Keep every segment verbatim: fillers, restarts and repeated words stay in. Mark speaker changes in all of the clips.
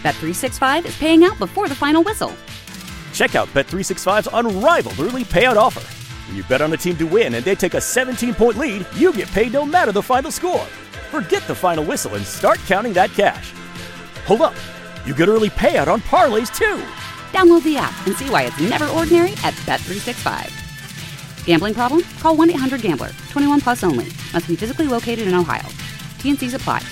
Speaker 1: Bet three sixty-five is paying out before the final whistle.
Speaker 2: Check out Bet three sixty-five's unrivaled early payout offer. When you bet on a team to win and they take a seventeen-point lead, you get paid no matter the final score. Forget the final whistle and start counting that cash. Hold up. You get early payout on parlays, too.
Speaker 1: Download the app and see why it's never ordinary at Bet three sixty-five. Gambling problem? Call one eight hundred gambler. twenty-one plus only. Must be physically located in Ohio. T and C's apply.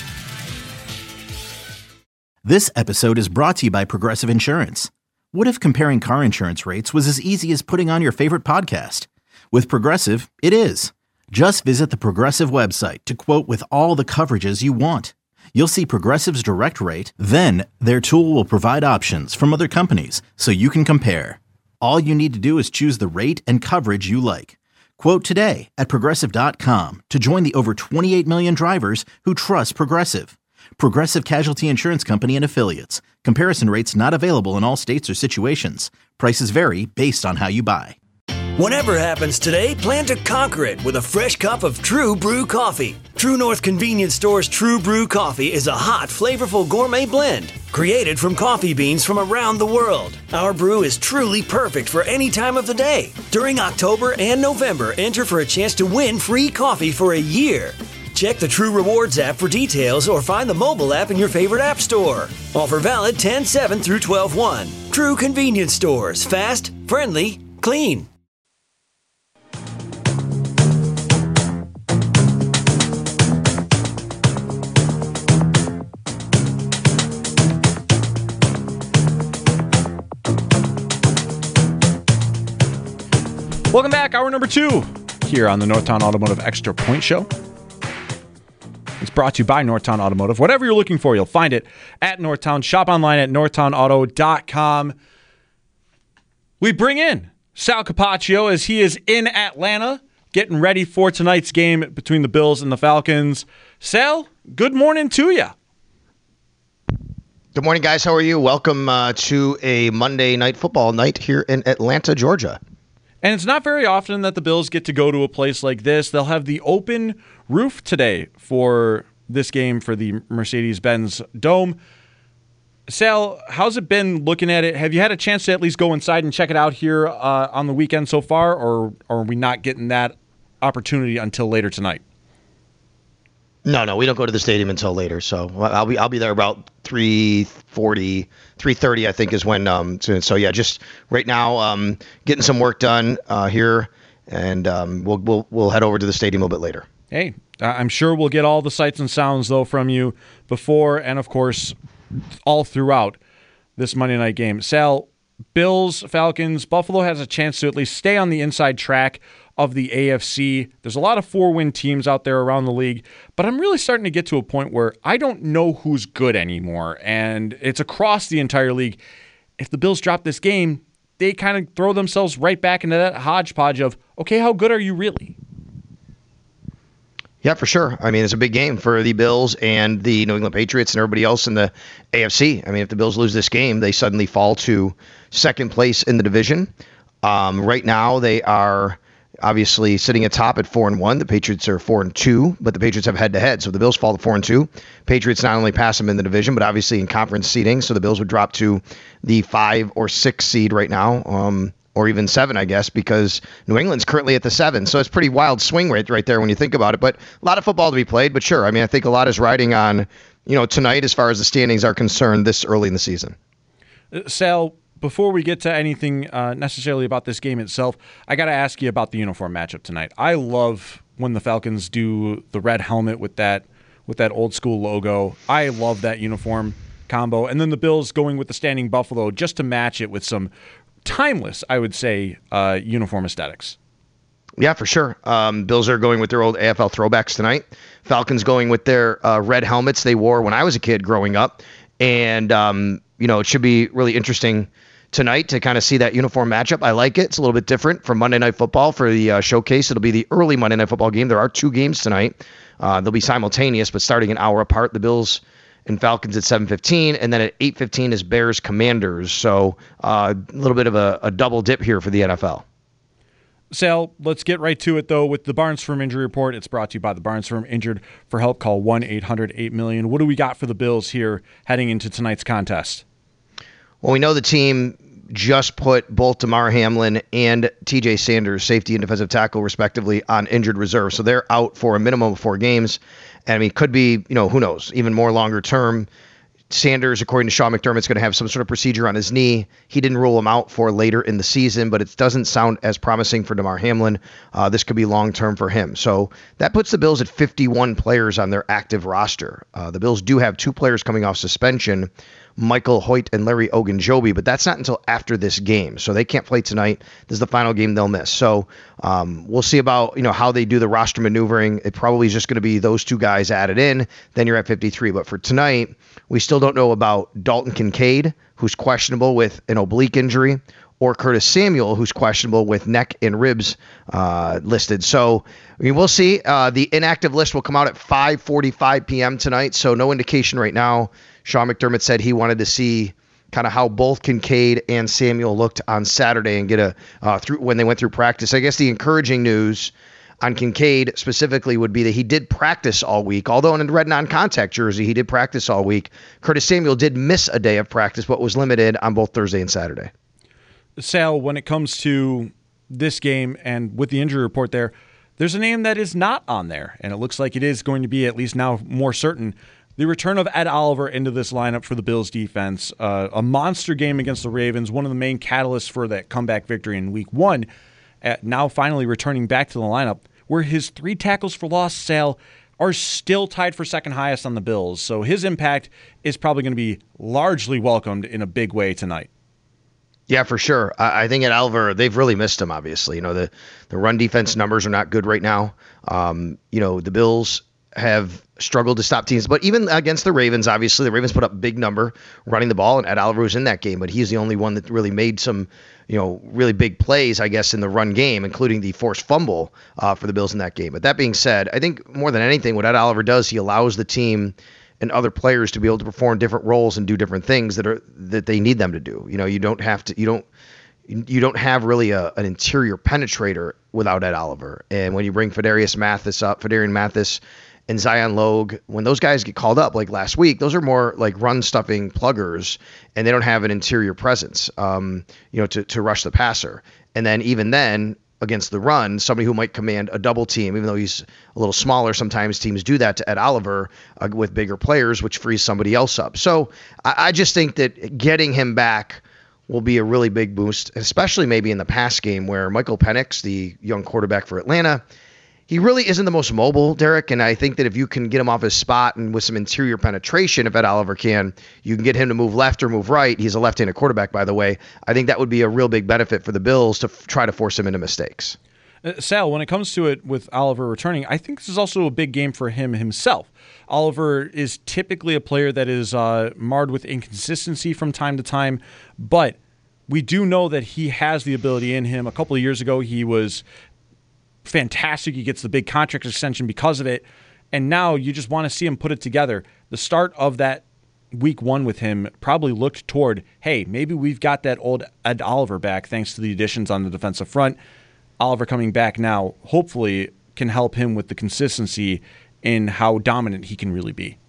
Speaker 3: This episode is brought to you by Progressive Insurance. What if comparing car insurance rates was as easy as putting on your favorite podcast? With Progressive, it is. Just visit the Progressive website to quote with all the coverages you want. You'll see Progressive's direct rate, then their tool will provide options from other companies so you can compare. All you need to do is choose the rate and coverage you like. Quote today at Progressive dot com to join the over twenty-eight million drivers who trust Progressive. Progressive Casualty Insurance Company and Affiliates. Comparison rates not available in all states or situations. Prices vary based on how you buy.
Speaker 4: Whatever happens today, plan to conquer it with a fresh cup of True Brew coffee. True North Convenience Store's True Brew coffee is a hot, flavorful gourmet blend created from coffee beans from around the world. Our brew is truly perfect for any time of the day. During October and November, enter for a chance to win free coffee for a year. Check the True Rewards app for details or find the mobile app in your favorite app store. Offer valid ten seven through twelve one. True Convenience Stores. Fast, friendly, clean.
Speaker 5: Welcome back. Hour number two here on the Northtown Automotive Extra Point Show. It's brought to you by Northtown Automotive. Whatever you're looking for, you'll find it at Northtown. Shop online at northtown auto dot com. We bring in Sal Capaccio as he is in Atlanta getting ready for tonight's game between the Bills and the Falcons. Sal, good morning to you.
Speaker 6: Good morning, guys. How are you? Welcome uh, to a Monday night football night here in Atlanta, Georgia.
Speaker 5: And it's not very often that the Bills get to go to a place like this. They'll have the open roof today for this game for the Mercedes-Benz Dome. Sal, how's it been looking at it? Have you had a chance to at least go inside and check it out here uh, on the weekend so far, or, or are we not getting that opportunity until later tonight?
Speaker 6: No, no, we don't go to the stadium until later. So I'll be I'll be there about three forty, three thirty, I think is when. Um, so, so yeah, just right now, um, getting some work done uh, here, and um, we'll we'll we'll head over to the stadium a little bit later.
Speaker 5: Hey, I'm sure we'll get all the sights and sounds though from you before and of course all throughout this Monday night game. Sal, Bills, Falcons, Buffalo has a chance to at least stay on the inside track of the A F C. There's a lot of four-win teams out there around the league, but I'm really starting to get to a point where I don't know who's good anymore, and it's across the entire league. If the Bills drop this game, they kind of throw themselves right back into that hodgepodge of, okay, how good are you really?
Speaker 6: Yeah, for sure. I mean, it's a big game for the Bills and the New England Patriots and everybody else in the A F C. I mean, if the Bills lose this game, they suddenly fall to second place in the division. Um, right now, they are obviously sitting atop at four and one. The Patriots are four and two, but the Patriots have head to head. So if the Bills fall to four and two, Patriots not only pass them in the division, but obviously in conference seeding. So the Bills would drop to the five or six seed right now, um, or even seven, I guess, because New England's currently at the seven. So it's pretty wild swing rate right there when you think about it. But a lot of football to be played. But sure, I mean, I think a lot is riding on, you know, tonight as far as the standings are concerned this early in the season.
Speaker 5: Sal, before we get to anything uh, necessarily about this game itself, I got to ask you about the uniform matchup tonight. I love when the Falcons do the red helmet with that with that old school logo. I love that uniform combo. And then the Bills going with the standing buffalo just to match it with some timeless, I would say, uh, uniform aesthetics.
Speaker 6: Yeah, for sure. Um, Bills are going with their old A F L throwbacks tonight. Falcons going with their uh, red helmets they wore when I was a kid growing up. And, um, you know, it should be really interesting tonight to kind of see that uniform matchup. I like it. It's a little bit different from Monday Night Football for the uh, showcase. It'll be the early Monday Night Football game. There are two games tonight. Uh, they'll be simultaneous, but starting an hour apart. The Bills and Falcons at seven fifteen, and then at eight fifteen is Bears Commanders. So uh, a little bit of a, a double dip here for the N F L.
Speaker 5: Sal, let's get right to it, though, with the Barnes Firm Injury Report. It's brought to you by the Barnes Firm. Injured for help, call one eight hundred eight million. What do we got for the Bills here heading into tonight's contest?
Speaker 6: Well, we know the team just put both Damar Hamlin and T J Sanders, safety and defensive tackle, respectively, on injured reserve. So they're out for a minimum of four games. And, I mean, could be, you know, who knows, even more longer term. Sanders, according to Sean McDermott, is going to have some sort of procedure on his knee. He didn't rule him out for later in the season, but it doesn't sound as promising for Damar Hamlin. Uh, this could be long-term for him. So that puts the Bills at fifty-one players on their active roster. Uh, the Bills do have two players coming off suspension, Michael Hoyt and Larry Ogunjobi, but that's not until after this game. So they can't play tonight. This is the final game they'll miss. So um, we'll see about, you know, how they do the roster maneuvering. It probably is just going to be those two guys added in. Then you're at fifty-three. But for tonight, we still don't know about Dalton Kincaid, who's questionable with an oblique injury, or Curtis Samuel, who's questionable with neck and ribs uh, listed. So, I mean, we'll see. Uh, the inactive list will come out at five forty-five p.m. tonight, so no indication right now. Sean McDermott said he wanted to see kind of how both Kincaid and Samuel looked on Saturday and get a uh, through when they went through practice. I guess the encouraging news on Kincaid specifically would be that he did practice all week. Although in a red non-contact jersey, he did practice all week. Curtis Samuel did miss a day of practice, but was limited on both Thursday and Saturday.
Speaker 5: Sal, when it comes to this game and with the injury report there, there's a name that is not on there, and it looks like it is going to be, at least now, more certain. The return of Ed Oliver into this lineup for the Bills defense. Uh, a monster game against the Ravens, one of the main catalysts for that comeback victory in week one. Uh, now finally returning back to the lineup, where his three tackles for loss, Sal, are still tied for second highest on the Bills. So his impact is probably going to be largely welcomed in a big way tonight.
Speaker 6: Yeah, for sure. I, I think at Oliver, they've really missed him, obviously. You know, the, the run defense numbers are not good right now. Um, you know, the Bills have struggled to stop teams, but even against the Ravens, obviously the Ravens put up a big number running the ball, and Ed Oliver was in that game, but he's the only one that really made some, you know, really big plays, I guess, in the run game, including the forced fumble uh, for the Bills in that game. But that being said, I think more than anything, what Ed Oliver does, he allows the team and other players to be able to perform different roles and do different things that are that they need them to do. You know, you don't have to, you don't, you don't have really a, an interior penetrator without Ed Oliver. And when you bring Fedarius Mathis up, Fedarian Mathis and Zion Logue, when those guys get called up like last week, those are more like run stuffing pluggers, and they don't have an interior presence, um, you know, to, to rush the passer. And then even then, against the run, somebody who might command a double team, even though he's a little smaller, sometimes teams do that to Ed Oliver uh, with bigger players, which frees somebody else up. So I, I just think that getting him back will be a really big boost, especially maybe in the pass game where Michael Penix, the young quarterback for Atlanta, he really isn't the most mobile, Derek, and I think that if you can get him off his spot and with some interior penetration, if Ed Oliver can, you can get him to move left or move right. He's a left-handed quarterback, by the way. I think that would be a real big benefit for the Bills to f- try to force him into mistakes.
Speaker 5: Uh, Sal, when it comes to it with Oliver returning, I think this is also a big game for him himself. Oliver is typically a player that is uh, marred with inconsistency from time to time, but we do know that he has the ability in him. A couple of years ago, he was fantastic. He gets the big contract extension because of it. And now you just want to see him put it together. The start of that week one with him probably looked toward, hey, maybe we've got that old Ed Oliver back thanks to the additions on the defensive front. Oliver coming back now hopefully can help him with the consistency in how dominant he can really be.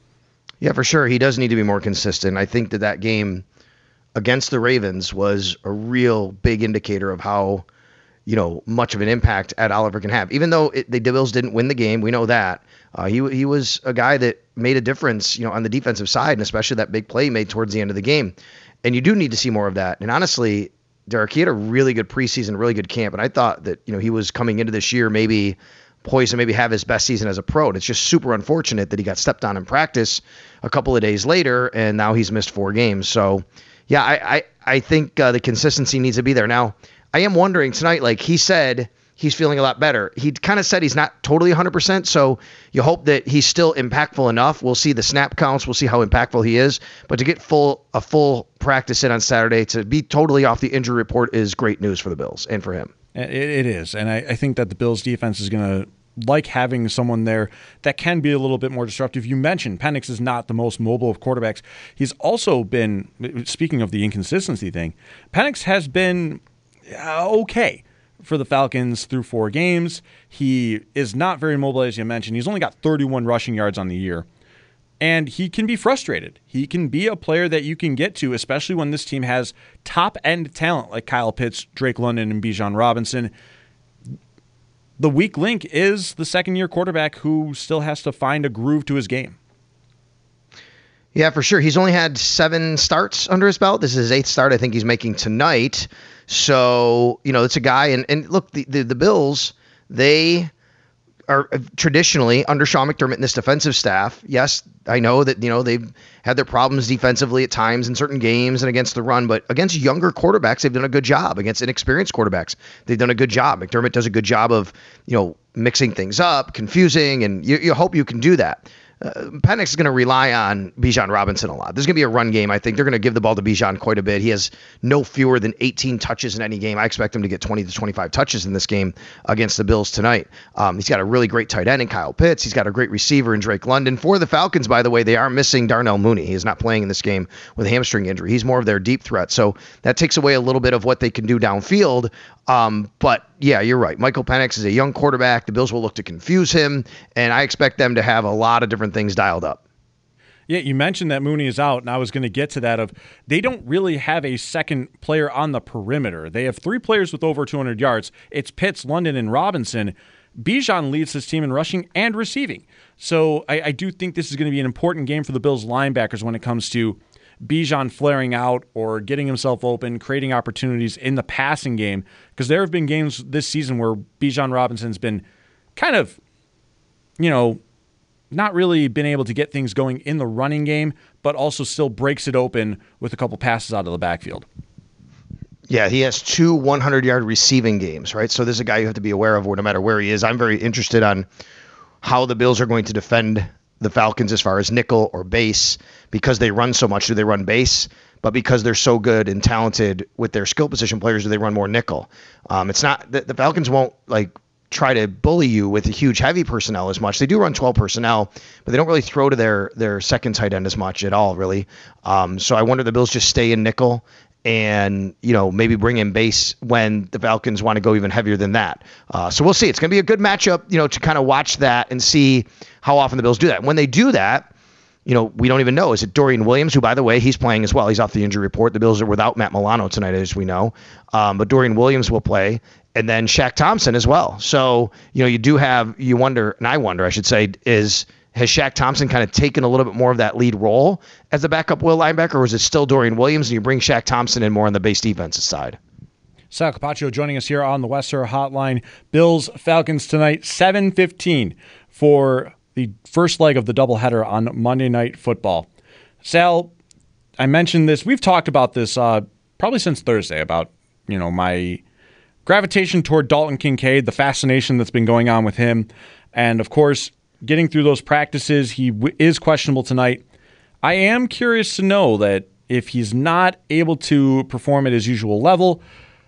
Speaker 6: Yeah, for sure. He does need to be more consistent. I think that that game against the Ravens was a real big indicator of how, you know, much of an impact Ed Oliver can have. Even though it, the Bills didn't win the game, we know that. Uh, he he was a guy that made a difference, you know, on the defensive side, and especially that big play he made towards the end of the game. And you do need to see more of that. And honestly, Derek, he had a really good preseason, really good camp, and I thought that, you know, he was coming into this year maybe poised to maybe have his best season as a pro. And it's just super unfortunate that he got stepped on in practice a couple of days later, and now he's missed four games. So, yeah, I I, I think uh, the consistency needs to be there. Now, I am wondering tonight, like he said, he's feeling a lot better. He kind of said he's not totally one hundred percent, so you hope that he's still impactful enough. We'll see the snap counts. We'll see how impactful he is. But to get full a full practice in on Saturday, to be totally off the injury report is great news for the Bills and for him.
Speaker 5: It, it is, and I, I think that the Bills' defense is going to like having someone there that can be a little bit more disruptive. You mentioned Penix is not the most mobile of quarterbacks. He's also been, speaking of the inconsistency thing, Penix has been Uh, okay. for the Falcons through four games. He is not very mobile, as you mentioned. He's only got thirty-one rushing yards on the year. And he can be frustrated. He can be a player that you can get to, especially when this team has top-end talent like Kyle Pitts, Drake London, and Bijan Robinson. The weak link is the second-year quarterback who still has to find a groove to his game.
Speaker 6: Yeah, for sure. He's only had seven starts under his belt. This is his eighth start I think he's making tonight. So, you know, it's a guy. And, and look, the, the, the Bills, they are traditionally under Sean McDermott and this defensive staff. Yes, I know that, you know, they've had their problems defensively at times in certain games and against the run, but against younger quarterbacks, they've done a good job. Against inexperienced quarterbacks, they've done a good job. McDermott does a good job of, you know, mixing things up, confusing, and you, you hope you can do that. Uh, Penix is going to rely on Bijan Robinson a lot. There's going to be a run game. I think they're going to give the ball to Bijan quite a bit. He has no fewer than eighteen touches in any game. I expect him to get twenty to twenty-five touches in this game against the Bills tonight. Um, he's got a really great tight end in Kyle Pitts. He's got a great receiver in Drake London. For the Falcons, by the way, they are missing Darnell Mooney. He is not playing in this game with a hamstring injury. He's more of their deep threat. So that takes away a little bit of what they can do downfield. Um, but yeah, you're right. Michael Penix is a young quarterback. The Bills will look to confuse him, and I expect them to have a lot of different things dialed up.
Speaker 5: Yeah, you mentioned that Mooney is out, and I was going to get to that of they don't really have a second player on the perimeter. They have three players with over two hundred yards. It's Pitts, London, and Robinson. Bijan leads his team in rushing and receiving. So I, I do think this is going to be an important game for the Bills linebackers when it comes to Bijan flaring out or getting himself open, creating opportunities in the passing game, because there have been games this season where Bijan Robinson's been kind of, you know, not really been able to get things going in the running game, but also still breaks it open with a couple passes out of the backfield.
Speaker 6: Yeah, he has two hundred-yard receiving games, right? So this is a guy you have to be aware of no matter where he is. I'm very interested on how the Bills are going to defend the Falcons as far as nickel or base, because they run so much. Do they run base? But because they're so good and talented with their skill position players, do they run more nickel? Um, it's not the, the Falcons won't like try to bully you with a huge heavy personnel as much. They do run twelve personnel, but they don't really throw to their their second tight end as much at all, really. Um, so I wonder if the Bills just stay in nickel and, you know, maybe bring in base when the Falcons want to go even heavier than that. Uh, so we'll see. It's going to be a good matchup, you know, to kind of watch that and see how often the Bills do that. When they do that, you know, we don't even know. Is it Dorian Williams, who, by the way, he's playing as well. He's off the injury report. The Bills are without Matt Milano tonight, as we know. Um, but Dorian Williams will play, and then Shaq Thompson as well. So, you know, you do have, you wonder, and I wonder, I should say, is has Shaq Thompson kind of taken a little bit more of that lead role as a backup will linebacker, or is it still Dorian Williams and you bring Shaq Thompson in more on the base defensive side?
Speaker 5: Sal Capaccio joining us here on the Western Hotline. Bills Falcons tonight, seven fifteen for the first leg of the doubleheader on Monday Night Football. Sal, I mentioned this. We've talked about this uh, probably since Thursday about, you know, my gravitation toward Dalton Kincaid, the fascination that's been going on with him, and of course, getting through those practices. He w- is questionable tonight. I am curious to know that if he's not able to perform at his usual level,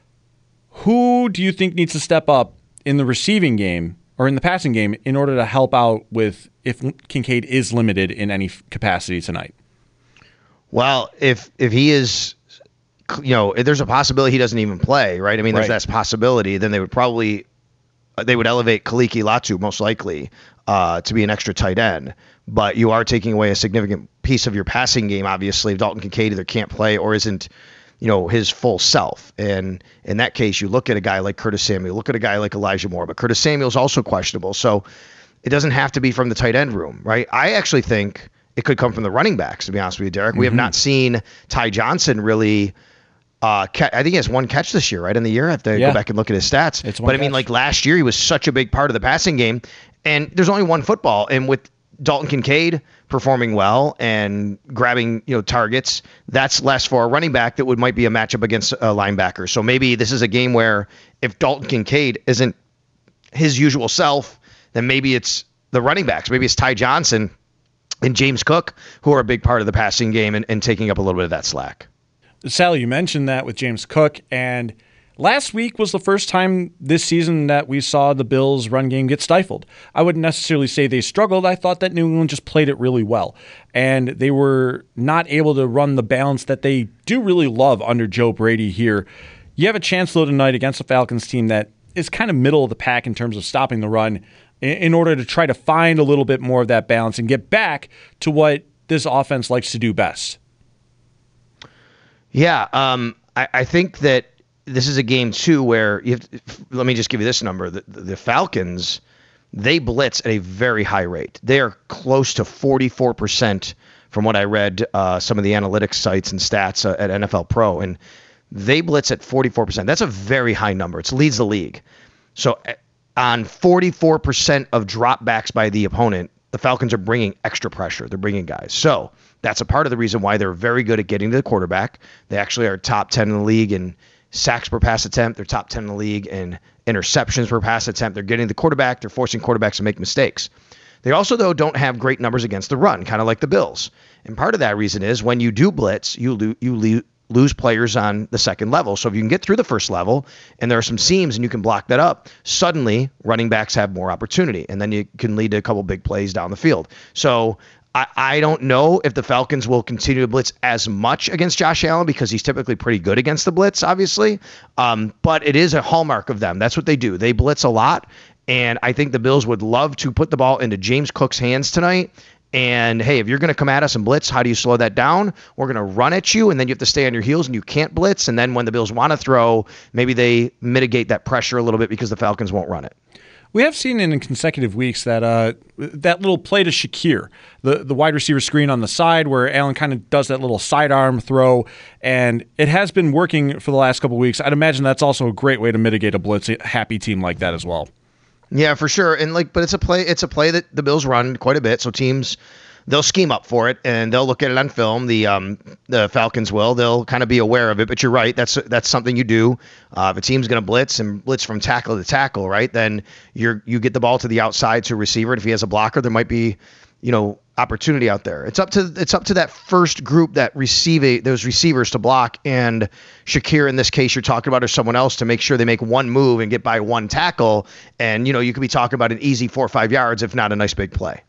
Speaker 5: who do you think needs to step up in the receiving game or in the passing game in order to help out with if Kincaid is limited in any capacity tonight?
Speaker 6: Well, if if he is, you know, if there's a possibility he doesn't even play, right? I mean, there's
Speaker 5: Right.
Speaker 6: that possibility. Then they would probably they would elevate Kaliki Latu most likely uh, to be an extra tight end. But you are taking away a significant piece of your passing game, obviously, if Dalton Kincaid either can't play or isn't, you know, his full self. And in that case, you look at a guy like Curtis Samuel, look at a guy like Elijah Moore, but Curtis Samuel's also questionable. So it doesn't have to be from the tight end room, right? I actually think it could come from the running backs, to be honest with you, Derek. Mm-hmm. We have not seen Ty Johnson really uh, ca- I think he has one catch this year, right, in the year. I have to
Speaker 5: Yeah.
Speaker 6: go back and look at his stats.
Speaker 5: It's one
Speaker 6: but I mean,
Speaker 5: catch.
Speaker 6: like last year, he was such a big part of the passing game, and there's only one football. And with Dalton Kincaid performing well and grabbing, you know, targets, that's less for a running back that would might be a matchup against a linebacker. So maybe this is a game where if Dalton Kincaid isn't his usual self, then maybe it's the running backs. Maybe it's Ty Johnson and James Cook, who are a big part of the passing game and, and taking up a little bit of that slack.
Speaker 5: Sally, you mentioned that with James Cook, and last week was the first time this season that we saw the Bills' run game get stifled. I wouldn't necessarily say they struggled. I thought that New England just played it really well, and they were not able to run the balance that they do really love under Joe Brady here. You have a chance, though, tonight against a Falcons team that is kind of middle of the pack in terms of stopping the run in, in order to try to find a little bit more of that balance and get back to what this offense likes to do best?
Speaker 6: Yeah, um, I, I think that this is a game, too, where you have to, let me just give you this number. The, the Falcons, they blitz at a very high rate. They are close to forty-four percent from what I read, uh, some of the analytics sites and stats uh, at N F L Pro. And they blitz at forty-four percent. That's a very high number. It leads the league. So on forty-four percent of dropbacks by the opponent, the Falcons are bringing extra pressure. They're bringing guys. So that's a part of the reason why they're very good at getting to the quarterback. They actually are top ten in the league in sacks per pass attempt. They're top ten in the league in interceptions per pass attempt. They're getting the quarterback. They're forcing quarterbacks to make mistakes. They also, though, don't have great numbers against the run, kind of like the Bills. And part of that reason is when you do blitz, you lo- you lo- lose players on the second level. So if you can get through the first level and there are some seams and you can block that up, suddenly running backs have more opportunity. And then you can lead to a couple big plays down the field. So I, I don't know if the Falcons will continue to blitz as much against Josh Allen because he's typically pretty good against the blitz, obviously. Um, but it is a hallmark of them. That's what they do. They blitz a lot. And I think the Bills would love to put the ball into James Cook's hands tonight. And, hey, if you're going to come at us and blitz, how do you slow that down? We're going to run at you, and then you have to stay on your heels, and you can't blitz. And then when the Bills want to throw, maybe they mitigate that pressure a little bit because the Falcons won't run it.
Speaker 5: We have seen in consecutive weeks that uh, that little play to Shakir, the, the wide receiver screen on the side where Allen kind of does that little sidearm throw, and it has been working for the last couple of weeks. I'd imagine that's also a great way to mitigate a blitz-happy team like that as well.
Speaker 6: Yeah, for sure. And like, but it's a play. It's a play that the Bills run quite a bit. So teams, they'll scheme up for it and they'll look at it on film. The um the Falcons will. They'll kind of be aware of it. But you're right. That's that's something you do. Uh, if a team's going to blitz and blitz from tackle to tackle, right? Then you're you get the ball to the outside to a receiver. And if he has a blocker, there might be, you know, opportunity out there. It's up to it's up to that first group that receive a, those receivers to block, and Shakir in this case you're talking about, or someone else, to make sure they make one move and get by one tackle, and you know you could be talking about an easy four or five yards if not a nice big play.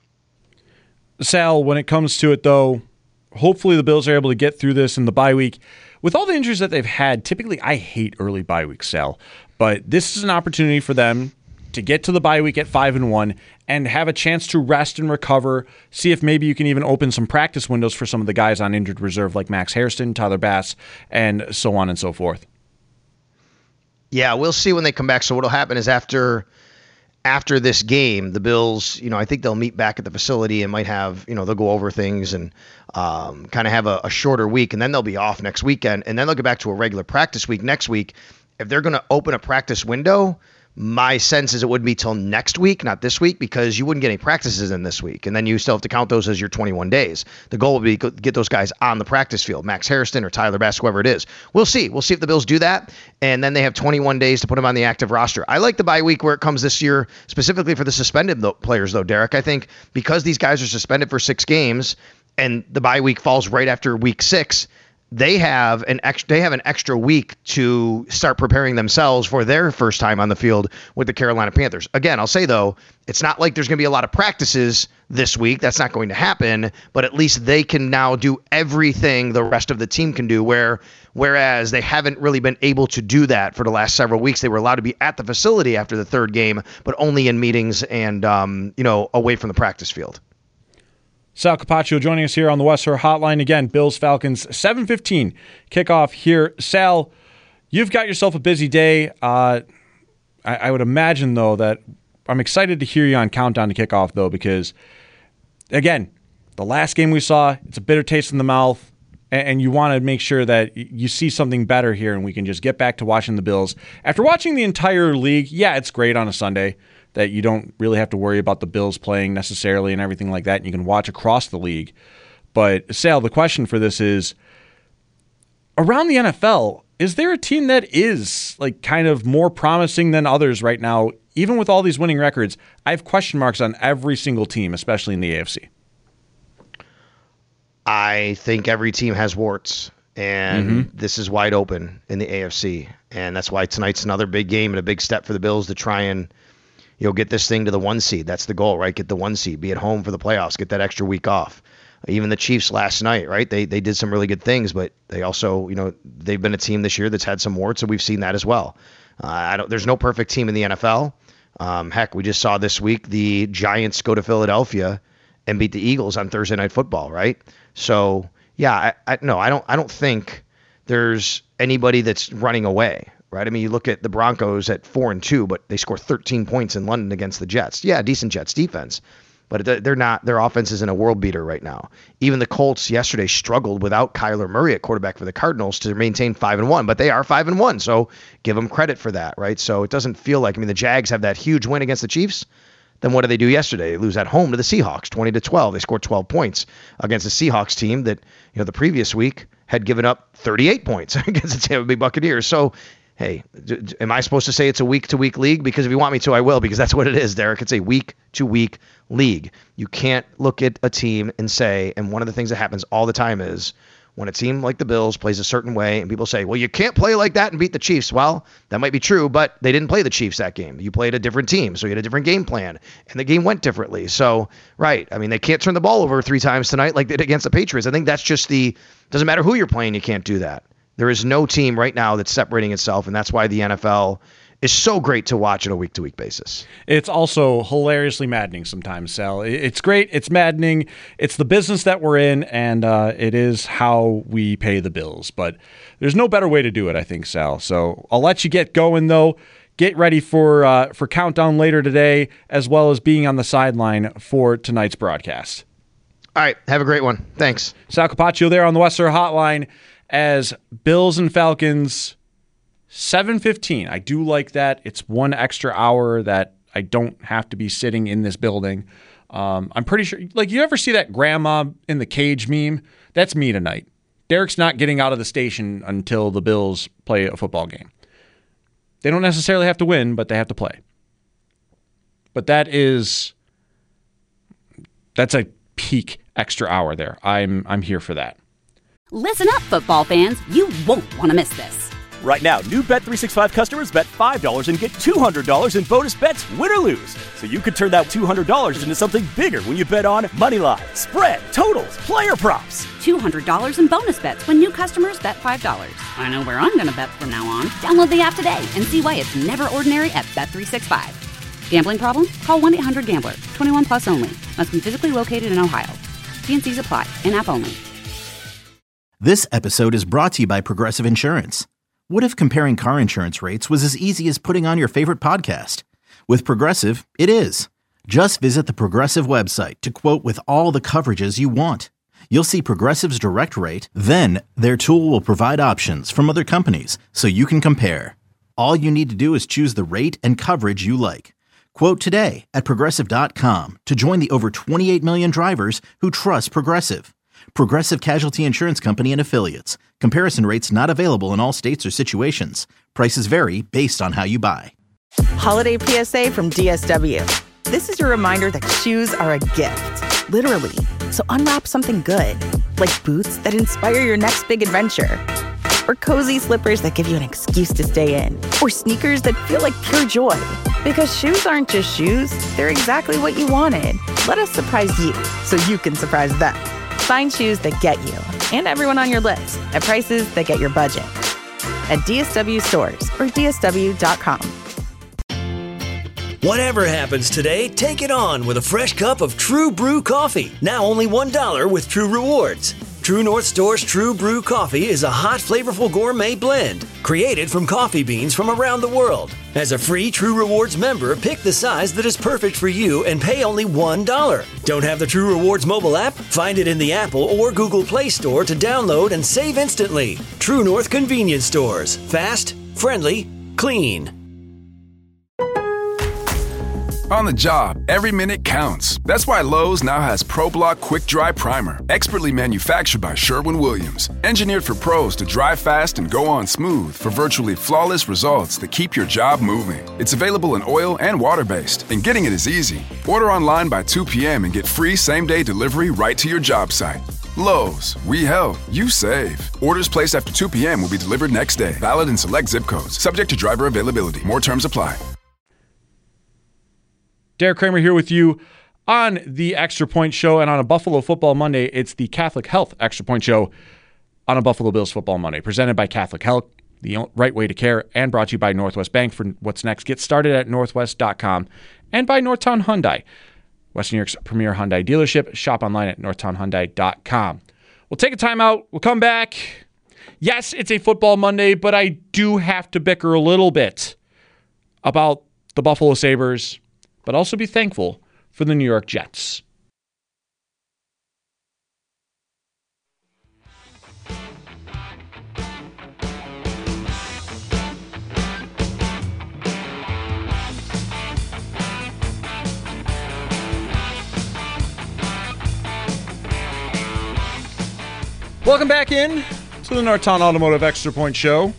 Speaker 5: Sal, when it comes to it though, hopefully the Bills are able to get through this in the bye week. With all the injuries that they've had, typically I hate early bye weeks, Sal, but this is an opportunity for them to get to the bye week at five and one and have a chance to rest and recover, see if maybe you can even open some practice windows for some of the guys on injured reserve like Max Hairston, Tyler Bass, and so on and so forth.
Speaker 6: Yeah, we'll see when they come back. So what'll happen is after after this game, the Bills, you know, I think they'll meet back at the facility and might have, you know, they'll go over things and um, kind of have a, a shorter week, and then they'll be off next weekend, and then they'll get back to a regular practice week next week. If they're going to open a practice window, my sense is it would be till next week, not this week, because you wouldn't get any practices in this week. And then you still have to count those as your twenty-one days. The goal would be to get those guys on the practice field, Max Hairston or Tyler Bass, whoever it is. We'll see. We'll see if the Bills do that. And then they have twenty-one days to put them on the active roster. I like the bye week where it comes this year, specifically for the suspended players, though, Derek. I think because these guys are suspended for six games and the bye week falls right after week six, They have an ex- they have an extra week to start preparing themselves for their first time on the field with the Carolina Panthers. Again, I'll say, though, it's not like there's going to be a lot of practices this week. That's not going to happen, but at least they can now do everything the rest of the team can do, where whereas they haven't really been able to do that for the last several weeks. They were allowed to be at the facility after the third game, but only in meetings and, um, you know, away from the practice field.
Speaker 5: Sal Capaccio joining us here on the Westshore Hotline. Again, Bills Falcons, seven fifteen kickoff here. Sal, you've got yourself a busy day. Uh, I, I would imagine, though, that I'm excited to hear you on Countdown to Kickoff, though, because, again, the last game we saw, it's a bitter taste in the mouth, and, and you want to make sure that you see something better here and we can just get back to watching the Bills. After watching the entire league, yeah, it's great on a Sunday that you don't really have to worry about the Bills playing necessarily and everything like that, and you can watch across the league. But, Sal, the question for this is, around the N F L, is there a team that is like kind of more promising than others right now? Even with all these winning records, I have question marks on every single team, especially in the A F C.
Speaker 6: I think every team has warts, and mm-hmm. this is wide open in the A F C. And that's why tonight's another big game and a big step for the Bills to try and, you know, get this thing to the one seed. That's the goal, right? Get the one seed, be at home for the playoffs, get that extra week off. Even the Chiefs last night, right? They they did some really good things, but they also, you know, they've been a team this year that's had some warts, and we've seen that as well. Uh, I don't. There's no perfect team in the N F L. Um, heck, we just saw this week the Giants go to Philadelphia and beat the Eagles on Thursday Night Football, right? So yeah, I, I no, I don't. I don't think there's anybody that's running away, right? I mean, you look at the Broncos at four and two, but they score thirteen points in London against the Jets. Yeah, decent Jets defense, but they're not. Their offense isn't a world beater right now. Even the Colts yesterday struggled without Kyler Murray at quarterback for the Cardinals to maintain five and one, but they are five and one, so give them credit for that, right? So it doesn't feel like. I mean, the Jags have that huge win against the Chiefs. Then what do they do yesterday? They lose at home to the Seahawks, twenty to twelve. They scored twelve points against the Seahawks team that, you know, the previous week had given up thirty-eight points against the Tampa Bay Buccaneers. So, hey, d- d- am I supposed to say it's a week-to-week league? Because if you want me to, I will, because that's what it is, Derek. It's a week-to-week league. You can't look at a team and say, and one of the things that happens all the time is when a team like the Bills plays a certain way and people say, well, you can't play like that and beat the Chiefs. Well, that might be true, but they didn't play the Chiefs that game. You played a different team, so you had a different game plan, and the game went differently. So, right, I mean, they can't turn the ball over three times tonight like they did against the Patriots. I think that's just the, doesn't matter who you're playing, you can't do that. There is no team right now that's separating itself, and that's why the N F L is so great to watch on a week-to-week basis.
Speaker 5: It's also hilariously maddening sometimes, Sal. It's great. It's maddening. It's the business that we're in, and uh, it is how we pay the bills. But there's no better way to do it, I think, Sal. So I'll let you get going, though. Get ready for uh, for Countdown later today, as well as being on the sideline for tonight's broadcast.
Speaker 6: All right. Have a great one. Thanks.
Speaker 5: Sal Capaccio there on the Western Hotline as Bills and Falcons seven fifteen. I do like that. It's one extra hour that I don't have to be sitting in this building. Um, I'm pretty sure, like, you ever see that grandma in the cage meme? That's me tonight. Derek's not getting out of the station until the Bills play a football game. They don't necessarily have to win, but they have to play. But that is, that's a peak extra hour there. I'm I'm here for that.
Speaker 1: Listen up, football fans. You won't want to miss this.
Speaker 2: Right now, new Bet three sixty-five customers bet five dollars and get two hundred dollars in bonus bets, win or lose. So you could turn that two hundred dollars into something bigger when you bet on moneyline, spread, totals, player props.
Speaker 1: two hundred dollars in bonus bets when new customers bet five dollars. I know where I'm going to bet from now on. Download the app today and see why it's never ordinary at Bet three sixty-five. Gambling problem? Call one eight hundred gambler. twenty-one plus only. Must be physically located in Ohio. T N Cs apply. In-app only.
Speaker 3: This episode is brought to you by Progressive Insurance. What if comparing car insurance rates was as easy as putting on your favorite podcast? With Progressive, it is. Just visit the Progressive website to quote with all the coverages you want. You'll see Progressive's direct rate, then their tool will provide options from other companies so you can compare. All you need to do is choose the rate and coverage you like. Quote today at Progressive dot com to join the over twenty-eight million drivers who trust Progressive. Progressive Casualty Insurance Company and Affiliates. Comparison rates not available in all states or situations. Prices vary based on how you buy.
Speaker 7: Holiday P S A from D S W. This is your reminder that shoes are a gift, literally. So unwrap something good, like boots that inspire your next big adventure, or cozy slippers that give you an excuse to stay in, or sneakers that feel like pure joy. Because shoes aren't just shoes, they're exactly what you wanted. Let us surprise you so you can surprise them. Find shoes that get you and everyone on your list at prices that get your budget at D S W stores or D S W dot com.
Speaker 4: Whatever happens today, take it on with a fresh cup of True Brew coffee. Now only one dollar with True Rewards. True North Store's True Brew coffee is a hot, flavorful gourmet blend created from coffee beans from around the world. As a free True Rewards member, pick the size that is perfect for you and pay only one dollar. Don't have the True Rewards mobile app? Find it in the Apple or Google Play Store to download and save instantly. True North Convenience Stores. Fast, friendly, clean.
Speaker 8: On the job, every minute counts. That's why Lowe's now has ProBlock Quick Dry Primer, expertly manufactured by Sherwin-Williams. Engineered for pros to dry fast and go on smooth for virtually flawless results that keep your job moving. It's available in oil and water-based, and getting it is easy. Order online by two p.m. and get free same-day delivery right to your job site. Lowe's, we help, you save. Orders placed after two p.m. will be delivered next day. Valid in select zip codes. Subject to driver availability. More terms apply.
Speaker 5: Derek Kramer here with you on the Extra Point Show, and on a Buffalo Football Monday, it's the Catholic Health Extra Point Show on a Buffalo Bills Football Monday, presented by Catholic Health. the right way to care, and brought to you by Northwest Bank for what's next. Get started at northwest dot com and by Northtown Hyundai, West New York's premier Hyundai dealership. Shop online at northtown hyundai dot com. We'll take a timeout. We'll come back. Yes, it's a football Monday, but I do have to bicker a little bit about the Buffalo Sabres, but also be thankful for the New York Jets. Welcome back in to the Northtown Automotive Extra Point Show.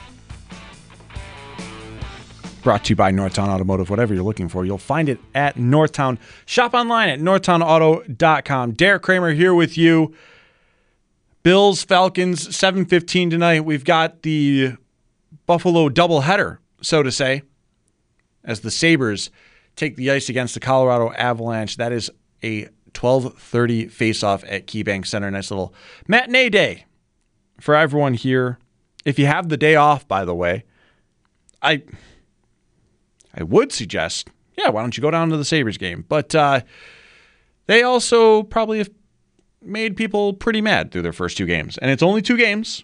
Speaker 5: Brought to you by Northtown Automotive. Whatever you're looking for, you'll find it at Northtown. Shop online at northtown auto dot com. Derek Kramer here with you. Bills, Falcons, seven fifteen tonight. We've got the Buffalo doubleheader, so to say, as the Sabres take the ice against the Colorado Avalanche. That is a twelve thirty face-off at KeyBank Center. Nice little matinee day for everyone here. If you have the day off, by the way, I I would suggest, yeah, why don't you go down to the Sabres game? But uh, they also probably have made people pretty mad through their first two games. And it's only two games.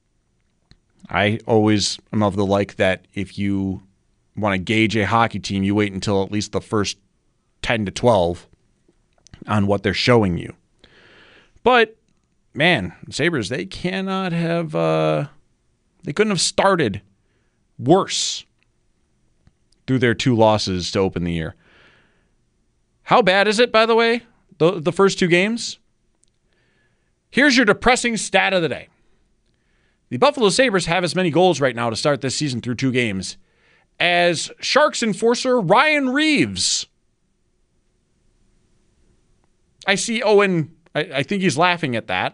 Speaker 5: I always am of the like that if you want to gauge a hockey team, you wait until at least the first ten to twelve on what they're showing you. But, man, Sabres, they cannot have, uh, they couldn't have started worse through their two losses to open the year. How bad is it, by the way, the, the first two games? Here's your depressing stat of the day. The Buffalo Sabres have as many goals right now to start this season through two games as Sharks enforcer Ryan Reeves. I see Owen, I, I think he's laughing at that.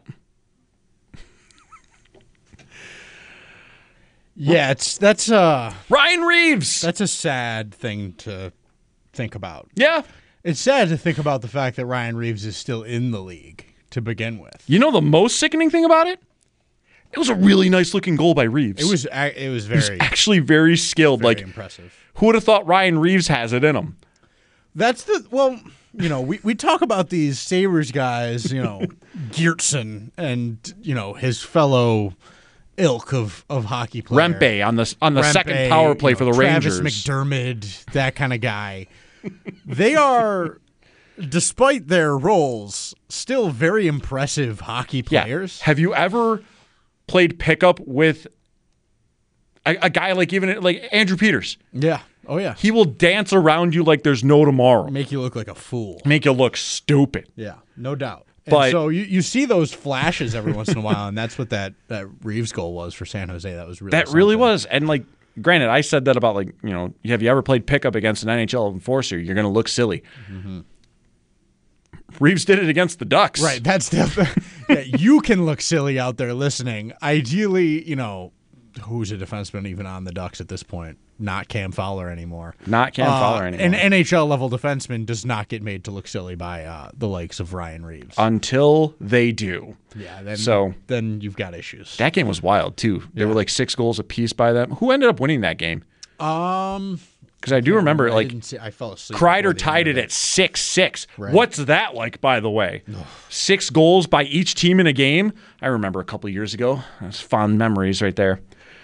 Speaker 9: Yeah, it's that's uh
Speaker 5: Ryan Reeves.
Speaker 9: That's a sad thing to think about.
Speaker 5: Yeah.
Speaker 9: It's sad to think about the fact that Ryan Reeves is still in the league to begin with.
Speaker 5: You know the most sickening thing about it? It was a really nice looking goal by Reeves.
Speaker 9: It was it was very
Speaker 5: it was actually very skilled.
Speaker 9: Very
Speaker 5: like
Speaker 9: impressive.
Speaker 5: Who would have thought Ryan Reeves has it in him?
Speaker 9: That's the well, you know, we, we talk about these Sabres guys, you know, Geertsen and, you know, his fellow ilk of, of hockey players.
Speaker 5: Rempe on the on the
Speaker 9: Rempe,
Speaker 5: second power play
Speaker 9: you know,
Speaker 5: for the
Speaker 9: Travis
Speaker 5: Rangers.
Speaker 9: McDermott, that kind of guy. They are, despite their roles, still very impressive hockey players.
Speaker 5: Yeah. Have you ever played pickup with a, a guy like even like Andrew Peters?
Speaker 9: Yeah. Oh, yeah.
Speaker 5: He will dance around you like there's no tomorrow.
Speaker 9: Make you look like a fool.
Speaker 5: Make you look stupid.
Speaker 9: Yeah, no doubt.
Speaker 5: But
Speaker 9: and so you, you see those flashes every once in a while, and that's what that, that Reeves goal was for San Jose. That was really
Speaker 5: That
Speaker 9: something.
Speaker 5: really was. And, like, granted, I said that about, like, you know, have you ever played pickup against an N H L enforcer? You're going to look silly. Mm-hmm. Reeves did it against the Ducks.
Speaker 9: Right. That's the yeah, you can look silly out there listening. Ideally, you know, who's a defenseman even on the Ducks at this point? Not Cam Fowler anymore.
Speaker 5: Not Cam
Speaker 9: uh,
Speaker 5: Fowler anymore.
Speaker 9: An N H L level defenseman does not get made to look silly by uh, the likes of Ryan Reeves.
Speaker 5: Until they do.
Speaker 9: Yeah. Then,
Speaker 5: so
Speaker 9: then you've got issues.
Speaker 5: That game was wild, too. There
Speaker 9: yeah.
Speaker 5: were like six goals apiece by them. Who ended up winning that game?
Speaker 9: Um...
Speaker 5: Because I do yeah, remember,
Speaker 9: I
Speaker 5: like,
Speaker 9: see, I fell asleep.
Speaker 5: Kreider tied it at six six.
Speaker 9: Right.
Speaker 5: What's that like, by the way? Six goals by each team in a game? I remember a couple of years ago. That's fond memories right there.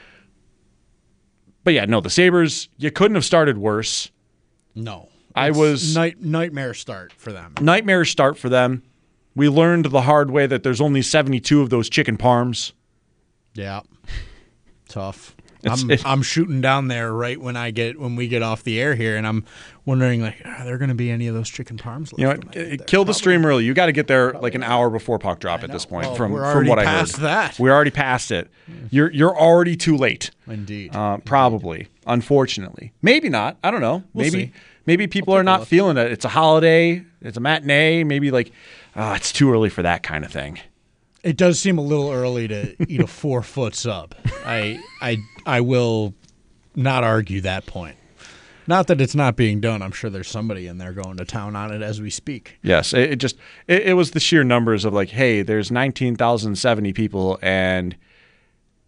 Speaker 5: But yeah, no, the Sabres, you couldn't have started worse.
Speaker 9: No.
Speaker 5: I was...
Speaker 9: Night, nightmare start for them.
Speaker 5: Nightmare start for them. We learned the hard way that there's only seventy-two of those chicken parms.
Speaker 9: Yeah. Tough.
Speaker 5: It's,
Speaker 9: I'm
Speaker 5: it,
Speaker 9: I'm shooting down there right when I get when we get off the air here, and I'm wondering like, are there going to be any of those chicken parms left?
Speaker 5: You know, what, kill the stream early. You got to get there like an hour before puck drop at this point.
Speaker 9: Well,
Speaker 5: from
Speaker 9: we're
Speaker 5: from what I heard,
Speaker 9: past that.
Speaker 5: We're already past it. You're you're already too late.
Speaker 9: Indeed.
Speaker 5: Uh, probably, unfortunately, maybe not. I don't know.
Speaker 9: We'll
Speaker 5: maybe
Speaker 9: see.
Speaker 5: maybe people are not feeling it. It's a holiday. It's a matinee. Maybe like, uh, it's too early for that kind of thing.
Speaker 9: It does seem a little early to eat a four foot sub. I I I will not argue that point. Not that it's not being done. I'm sure there's somebody in there going to town on it as we speak.
Speaker 5: Yes, it, it just it, it was the sheer numbers of like, hey, there's nineteen thousand seventy people, and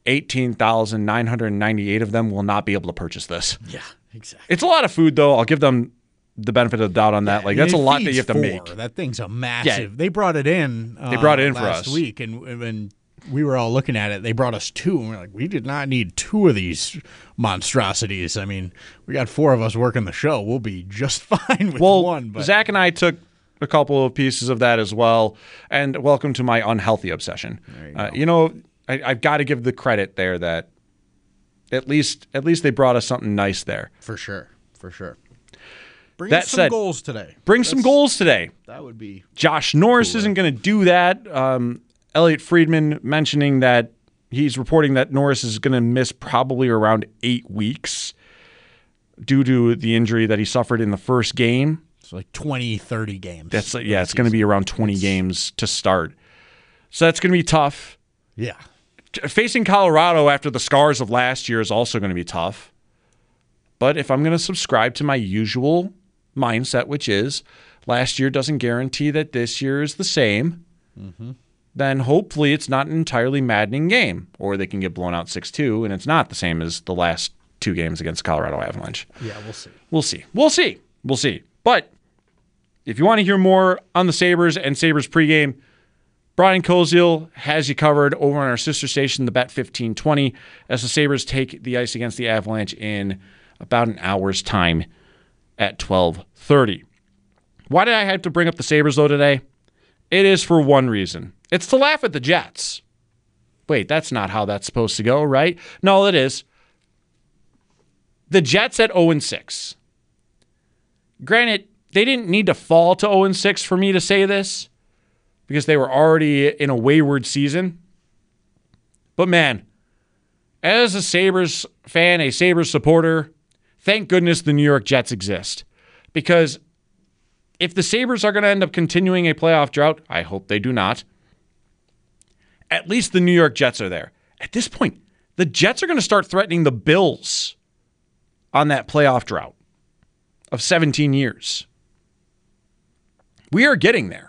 Speaker 5: eighteen thousand nine hundred ninety-eight of them will not be able to purchase this.
Speaker 9: Yeah, exactly.
Speaker 5: It's a lot of food, though. I'll give them the benefit of the doubt on that.
Speaker 9: Yeah,
Speaker 5: like that's a lot that you have to
Speaker 9: four.
Speaker 5: make.
Speaker 9: That thing's a massive.
Speaker 5: Yeah.
Speaker 9: They brought it in. Uh,
Speaker 5: they brought it in
Speaker 9: last
Speaker 5: for us
Speaker 9: week, and when we were all looking at it, they brought us two, and we're like, we did not need two of these monstrosities. I mean, we got four of us working the show. We'll be just fine with
Speaker 5: well,
Speaker 9: one. But
Speaker 5: Zach and I took a couple of pieces of that as well. And welcome to my unhealthy obsession.
Speaker 9: You,
Speaker 5: uh, you know, I, I've got to give the credit there that at least at least they brought us something nice there.
Speaker 9: For sure, for sure. Bring
Speaker 5: that
Speaker 9: us some
Speaker 5: said,
Speaker 9: goals today.
Speaker 5: Bring
Speaker 9: That's,
Speaker 5: some goals today.
Speaker 9: That would be
Speaker 5: Josh Norris
Speaker 9: cooler.
Speaker 5: isn't going to do that. Um, Elliot Friedman mentioning that he's reporting that Norris is going to miss probably around eight weeks due to the injury that he suffered in the first game.
Speaker 9: It's like twenty, thirty games.
Speaker 5: That's yeah, it's going to be around twenty it's, games to start. So that's going to be tough.
Speaker 9: Yeah.
Speaker 5: Facing Colorado after the scars of last year is also going to be tough. But if I'm going to subscribe to my usual mindset, which is last year doesn't guarantee that this year is the same, mm-hmm. then hopefully it's not an entirely maddening game. Or they can get blown out six two, and it's not the same as the last two games against Colorado Avalanche.
Speaker 9: Yeah, we'll see.
Speaker 5: We'll see. We'll see. We'll see. But if you want to hear more on the Sabres and Sabres pregame, Brian Koziel has you covered over on our sister station, the Bet fifteen twenty, as the Sabres take the ice against the Avalanche in about an hour's time at twelve thirty. Why did I have to bring up the Sabres, though, today? It is for one reason. It's to laugh at the Jets. Wait, that's not how that's supposed to go, right? No, it is. The Jets at oh and six. Granted, they didn't need to fall to oh and six for me to say this, because they were already in a wayward season. But man, as a Sabres fan, a Sabres supporter, thank goodness the New York Jets exist. Because if the Sabres are going to end up continuing a playoff drought, I hope they do not, at least the New York Jets are there. At this point, the Jets are going to start threatening the Bills on that playoff drought of seventeen years. We are getting there.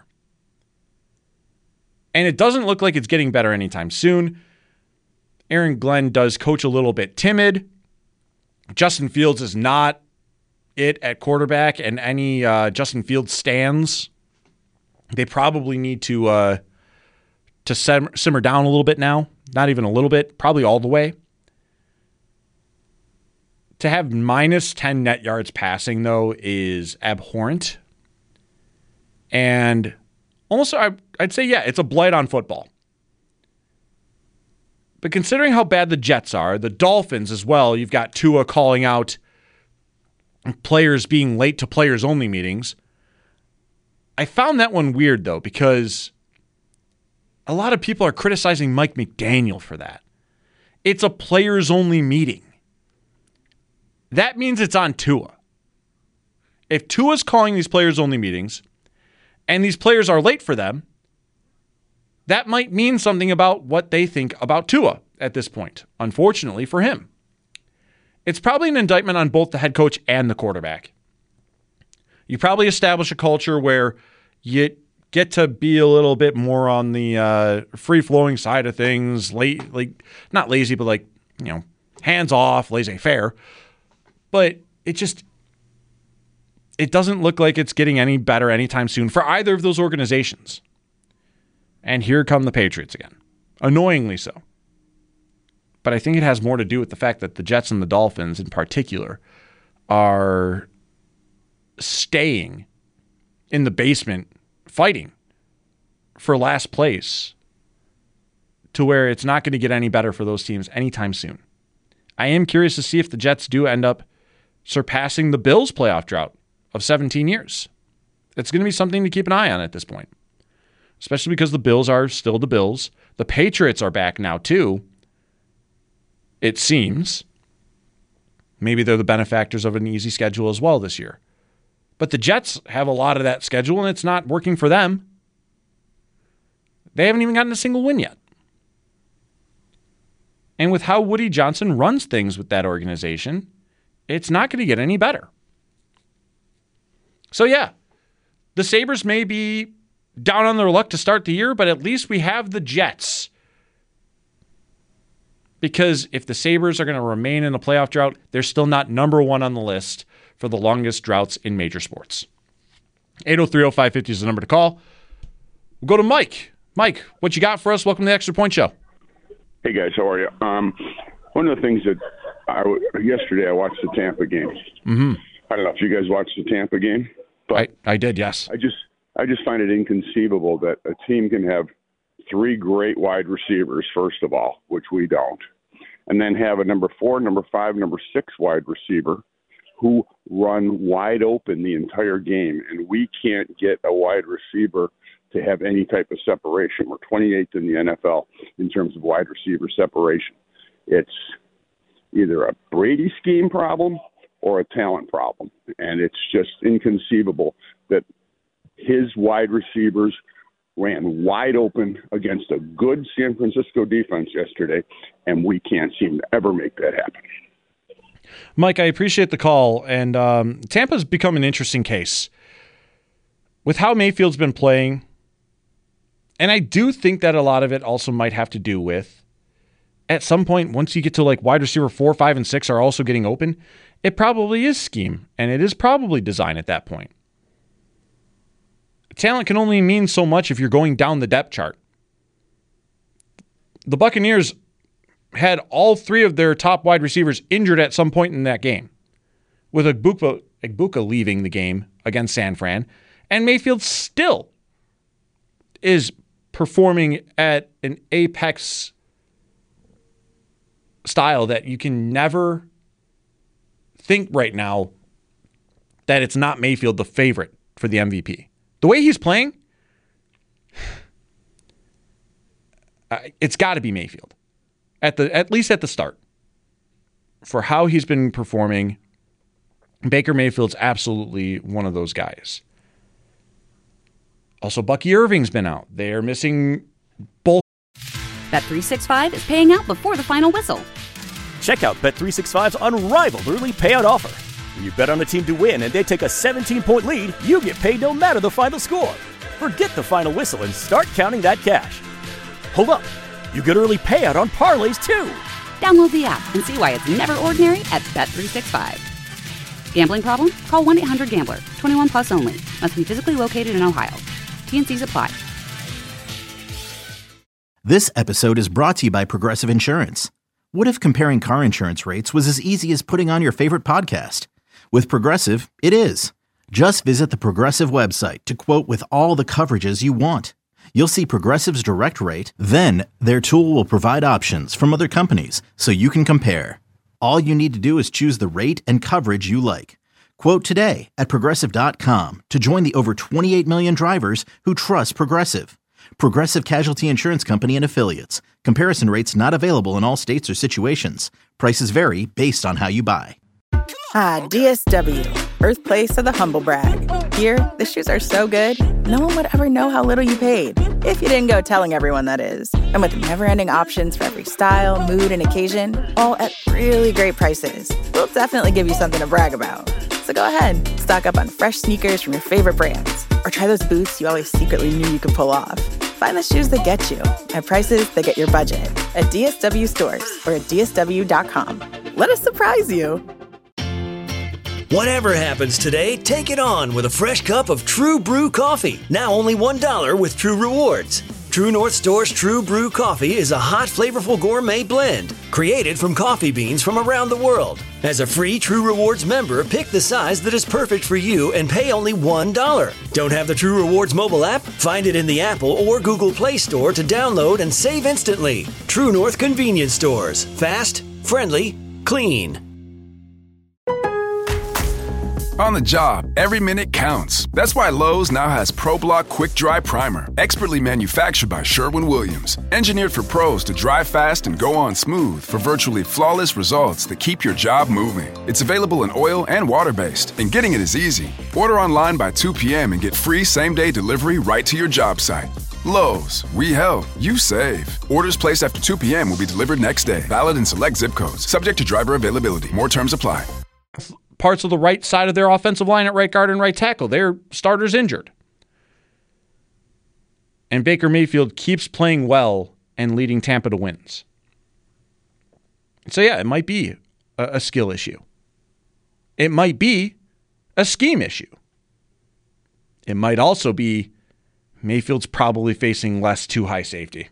Speaker 5: And it doesn't look like it's getting better anytime soon. Aaron Glenn does coach a little bit timid. Justin Fields is not it at quarterback, and any uh, Justin Fields stands, they probably need to uh, to sim- simmer down a little bit now. Not even a little bit, probably all the way. To have minus ten net yards passing, though, is abhorrent. And almost, I'd say, yeah, it's a blight on football. But considering how bad the Jets are, the Dolphins as well, you've got Tua calling out players being late to players-only meetings. I found that one weird, though, because a lot of people are criticizing Mike McDaniel for that. It's a players-only meeting. That means it's on Tua. If Tua's calling these players-only meetings, and these players are late for them, that might mean something about what they think about Tua at this point, unfortunately for him. It's probably an indictment on both the head coach and the quarterback. You probably establish a culture where you get to be a little bit more on the uh, free-flowing side of things, late, like not lazy, but like, you know, hands-off, laissez-faire. But it just... It doesn't look like it's getting any better anytime soon for either of those organizations. And here come the Patriots again. Annoyingly so. But I think it has more to do with the fact that the Jets and the Dolphins in particular are staying in the basement fighting for last place to where it's not going to get any better for those teams anytime soon. I am curious to see if the Jets do end up surpassing the Bills' playoff drought of seventeen years. It's going to be something to keep an eye on at this point, especially because the Bills are still the Bills. The Patriots are back now too, it seems. Maybe they're the benefactors of an easy schedule as well this year. But the Jets have a lot of that schedule, and it's not working for them. They haven't even gotten a single win yet. And with how Woody Johnson runs things with that organization, it's not going to get any better. So yeah, the Sabres may be down on their luck to start the year, but at least we have the Jets. Because if the Sabres are going to remain in a playoff drought, they're still not number one on the list for the longest droughts in major sports. eight oh three oh five fifty is the number to call. We'll go to Mike. Mike, what you got for us? Welcome to the Extra Point Show.
Speaker 10: Hey, guys. How are you? Um, one of the things that I, yesterday I watched the Tampa game.
Speaker 5: Mm-hmm.
Speaker 10: I don't know if you guys watched the Tampa game. But
Speaker 5: I, I did, yes.
Speaker 10: I just I just find it inconceivable that a team can have three great wide receivers, first of all, which we don't, and then have a number four, number five, number six wide receiver who run wide open the entire game, and we can't get a wide receiver to have any type of separation. We're twenty-eighth in the N F L in terms of wide receiver separation. It's either a Brady scheme problem or a talent problem, and it's just inconceivable that his wide receivers ran wide open against a good San Francisco defense yesterday, and we can't seem to ever make that happen.
Speaker 5: Mike, I appreciate the call, and um, Tampa's become an interesting case. With how Mayfield's been playing, and I do think that a lot of it also might have to do with, at some point, once you get to like wide receiver four, five, and six are also getting open, it probably is scheme, and it is probably design at that point. Talent can only mean so much if you're going down the depth chart. The Buccaneers had all three of their top wide receivers injured at some point in that game, with Egbuka, Egbuka leaving the game against San Fran, and Mayfield still is performing at an apex style that you can never think right now that it's not Mayfield the favorite for the M V P. The way he's playing, it's got to be Mayfield. At the at least at the start. For how he's been performing, Baker Mayfield's absolutely one of those guys. Also, Bucky Irving's been out. They are missing both.
Speaker 1: Bet three sixty-five is paying out before the final whistle.
Speaker 2: Check out Bet three sixty-five's unrivaled early payout offer. When you bet on a team to win and they take a seventeen-point lead, you get paid no matter the final score. Forget the final whistle and start counting that cash. Hold up. You get early payout on parlays, too.
Speaker 1: Download the app and see why it's never ordinary at Bet three sixty-five. Gambling problem? Call one eight hundred gambler. twenty-one plus only. Must be physically located in Ohio. T and C's apply.
Speaker 3: This episode is brought to you by Progressive Insurance. What if comparing car insurance rates was as easy as putting on your favorite podcast? With Progressive, it is. Just visit the Progressive website to quote with all the coverages you want. You'll see Progressive's direct rate, then their tool will provide options from other companies so you can compare. All you need to do is choose the rate and coverage you like. Quote today at Progressive dot com to join the over twenty-eight million drivers who trust Progressive. Progressive Casualty Insurance Company and Affiliates. Comparison rates not available in all states or situations. Prices vary based on how you buy.
Speaker 7: Ah, D S W, birthplace of the humble brag. Here, the shoes are so good, no one would ever know how little you paid. If you didn't go telling everyone, that is. And with never-ending options for every style, mood, and occasion, all at really great prices, we'll definitely give you something to brag about. So go ahead, stock up on fresh sneakers from your favorite brands, or try those boots you always secretly knew you could pull off. Find the shoes that get you at prices that get your budget at D S W stores or at D S W dot com. Let us surprise you.
Speaker 4: Whatever happens today, take it on with a fresh cup of True Brew coffee. Now only one dollar with True Rewards. True North Store's True Brew coffee is a hot, flavorful gourmet blend created from coffee beans from around the world. As a free True Rewards member, pick the size that is perfect for you and pay only one dollar. Don't have the True Rewards mobile app? Find it in the Apple or Google Play Store to download and save instantly. True North Convenience Stores. Fast, friendly, clean.
Speaker 8: On the job, every minute counts. That's why Lowe's now has ProBlock Quick Dry Primer, expertly manufactured by Sherwin-Williams. Engineered for pros to dry fast and go on smooth for virtually flawless results that keep your job moving. It's available in oil and water-based, and getting it is easy. Order online by two p.m. and get free same-day delivery right to your job site. Lowe's, we help, you save. Orders placed after two p.m. will be delivered next day. Valid in select zip codes. Subject to driver availability. More terms apply.
Speaker 5: Parts of the right side of their offensive line at right guard and right tackle. Their starters injured. And Baker Mayfield keeps playing well and leading Tampa to wins. So, yeah, it might be a, a skill issue. It might be a scheme issue. It might also be Mayfield's probably facing less too high safety.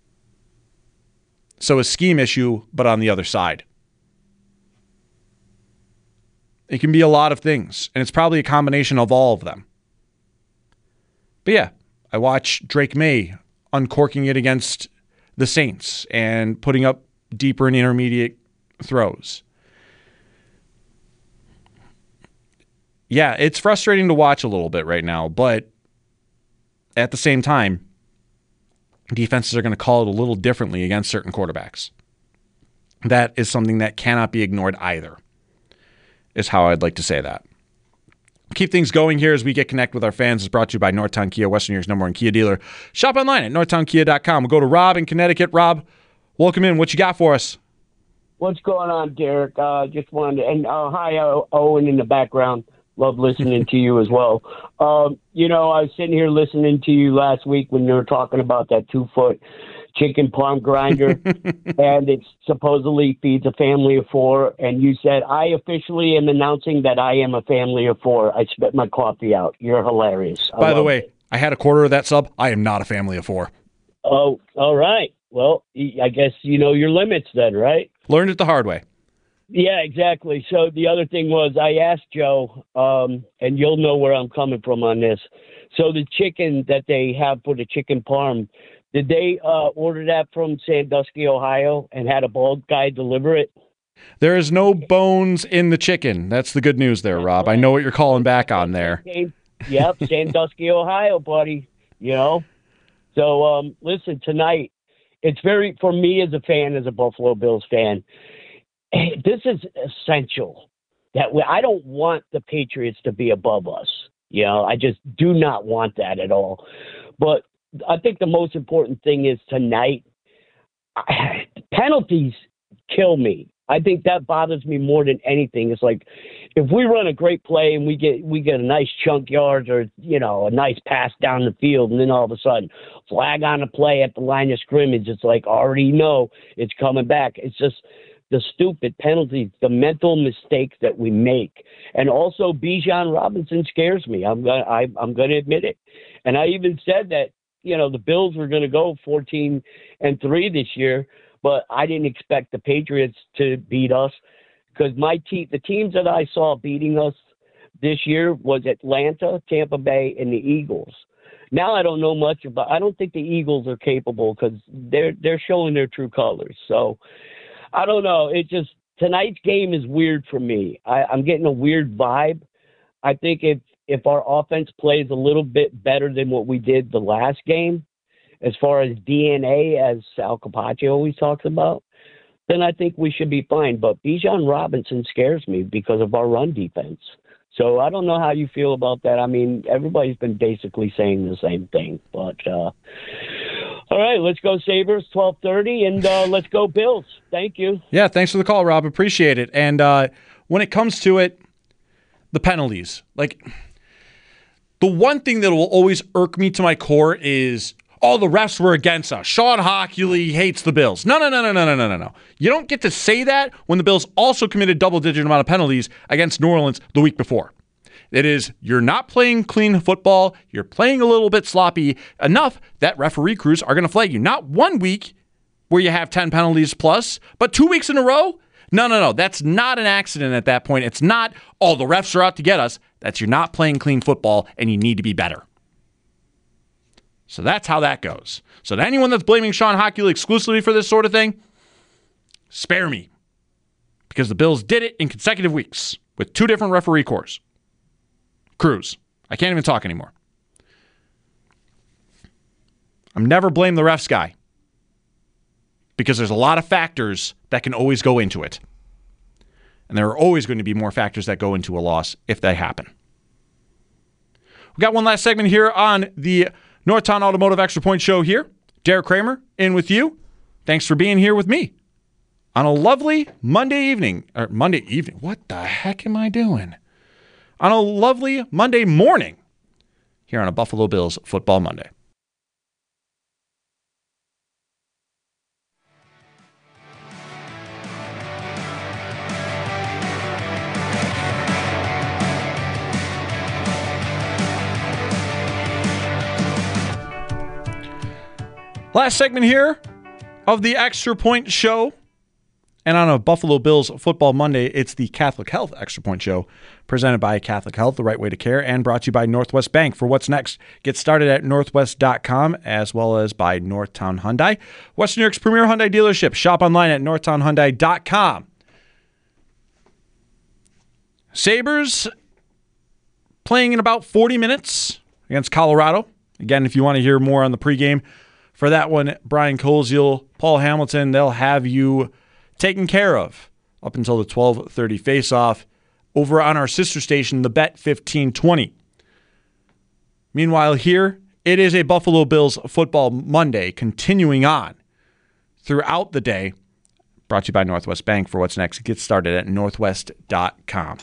Speaker 5: So a scheme issue, but on the other side. It can be a lot of things, and it's probably a combination of all of them. But yeah, I watch Drake May uncorking it against the Saints and putting up deeper and intermediate throws. Yeah, it's frustrating to watch a little bit right now, but at the same time, defenses are going to call it a little differently against certain quarterbacks. That is something that cannot be ignored either, is how I'd like to say that. Keep things going here as we get connected with our fans. It's brought to you by Northtown Kia, Western New York's number one Kia dealer. Shop online at northtown kia dot com. We'll go to Rob in Connecticut. Rob, welcome in. What you got for us?
Speaker 11: What's going on, Derek? Uh, just wanted to, and uh, hi, Owen in the background. Love listening to you as well. Um, you know, I was sitting here listening to you last week when you were talking about that two-foot chicken parm grinder, and it supposedly feeds a family of four, and you said, I officially am announcing that I am a family of four. I spit my coffee out. You're hilarious. I
Speaker 5: By the way, it. I had a quarter of that sub. I am not a family of four.
Speaker 11: Oh, all right. Well, I guess you know your limits then, right?
Speaker 5: Learned it the hard way.
Speaker 11: Yeah, exactly. So the other thing was I asked Joe, um, and you'll know where I'm coming from on this. So the chicken that they have for the chicken parm, did they uh, order that from Sandusky, Ohio, and had a bald guy deliver it?
Speaker 5: There is no bones in the chicken. That's the good news there, Rob. I know what you're calling back on there.
Speaker 11: Yep, Sandusky, Ohio, buddy. You know? So, um, listen, tonight, it's very, for me as a fan, as a Buffalo Bills fan, this is essential. That we, I don't want the Patriots to be above us. You know, I just do not want that at all. But I think the most important thing is tonight, I, penalties kill me. I think that bothers me more than anything. It's like if we run a great play and we get we get a nice chunk yards or, you know, a nice pass down the field, and then all of a sudden flag on a play at the line of scrimmage, it's like already know it's coming back. It's just the stupid penalties, the mental mistakes that we make. And also Bijan Robinson scares me. I'm gonna I, I'm gonna admit it. And I even said that, you know, the Bills were gonna go fourteen and three this year, but I didn't expect the Patriots to beat us because my te- the teams that I saw beating us this year was Atlanta, Tampa Bay, and the Eagles. Now I don't know much about. I don't think the Eagles are capable because they're they're showing their true colors. So I don't know. It just tonight's game is weird for me. I, I'm getting a weird vibe. I think if if our offense plays a little bit better than what we did the last game, as far as D N A, as Sal Capaccio always talks about, then I think we should be fine. But Bijan Robinson scares me because of our run defense. So I don't know how you feel about that. I mean, everybody's been basically saying the same thing. But uh, all right, let's go Sabres, twelve thirty, and uh, let's go Bills. Thank you.
Speaker 5: Yeah, thanks for the call, Rob. Appreciate it. And uh, when it comes to it, the penalties. Like, the one thing that will always irk me to my core is, oh, the refs were against us. Sean Hochuli hates the Bills. No, no, no, no, no, no, no, no, no. You don't get to say that when the Bills also committed double-digit amount of penalties against New Orleans the week before. It is, you're not playing clean football. You're playing a little bit sloppy enough that referee crews are going to flag you. Not one week where you have ten penalties plus, but two weeks in a row? No, no, no. That's not an accident at that point. It's not, oh, the refs are out to get us. That's you're not playing clean football and you need to be better. So that's how that goes. So to anyone that's blaming Sean Hochuli exclusively for this sort of thing, spare me. Because the Bills did it in consecutive weeks with two different referee corps. Crews. I can't even talk anymore. I'm never blame the refs guy. Because there's a lot of factors that can always go into it. And there are always going to be more factors that go into a loss if they happen. We got one last segment here on the Northtown Automotive Extra Point Show here. Derek Kramer in with you. Thanks for being here with me on a lovely Monday evening. Or Monday evening. What the heck am I doing? On a lovely Monday morning here on a Buffalo Bills Football Monday. Last segment here of the Extra Point Show. And on a Buffalo Bills Football Monday, it's the Catholic Health Extra Point Show, presented by Catholic Health, the right way to care, and brought to you by Northwest Bank. For what's next, get started at northwest dot com, as well as by Northtown Hyundai, Western New York's premier Hyundai dealership. Shop online at northtown hyundai dot com. Sabres playing in about forty minutes against Colorado. Again, if you want to hear more on the pregame for that one, Brian Koziel, Paul Hamilton, they'll have you taken care of up until the twelve thirty faceoff over on our sister station, the Bet fifteen twenty. Meanwhile, here, it is a Buffalo Bills Football Monday continuing on throughout the day. Brought to you by Northwest Bank. For what's next, get started at northwest dot com.